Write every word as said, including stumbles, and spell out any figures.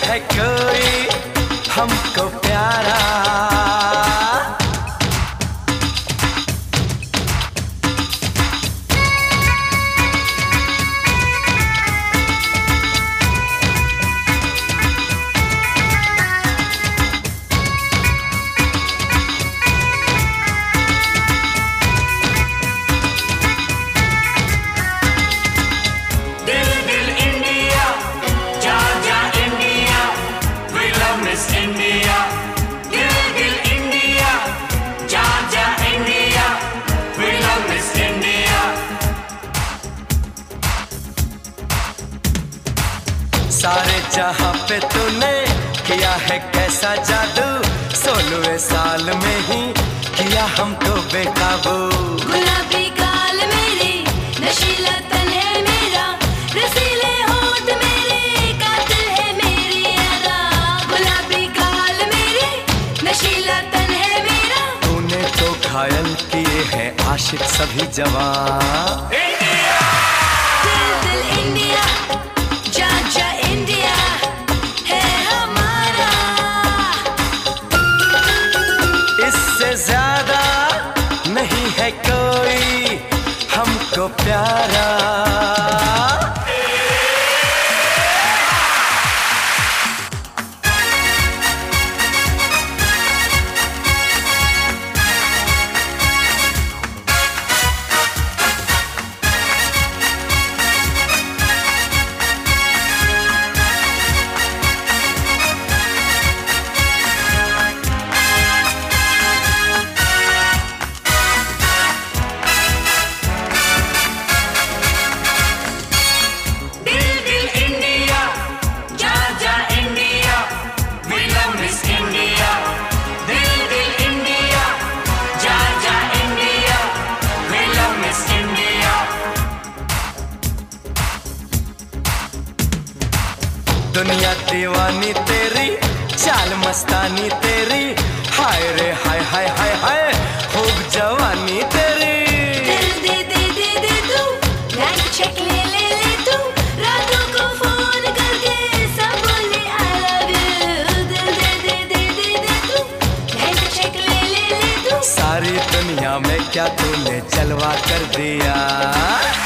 है कोई हमको प्यारा। सारे जहां पे तूने किया है कैसा जादू, सोलहवें साल में ही किया हमको बेकाबू। गुलाबी गाल मेरे, नशीला तन है मेरा, रसीले होंठ मेरे, कातिल है मेरी अदा। गुलाबी गाल मेरे, नशीला तन है मेरा। तूने तो घायल किए हैं आशिक सभी जवान। दिल दिल इंडिया, जा जा इंडिया है हमारा। इससे ज्यादा नहीं है कोई हमको प्यारा। दुनिया दीवानी तेरी, चाल मस्तानी तेरी, हाय रे हाय हाय हाय हाय खूब जवानी तेरी। दिल दे दे दे दे तू, ब्लैंक चेक ले ले ले तू, रातों को फोन करके सब बोले आई लव यू। दिल दे दे दे दे दे तू, ब्लैंक चेक ले ले ले तू। सारी दुनिया में क्या तूने जलवा कर दिया।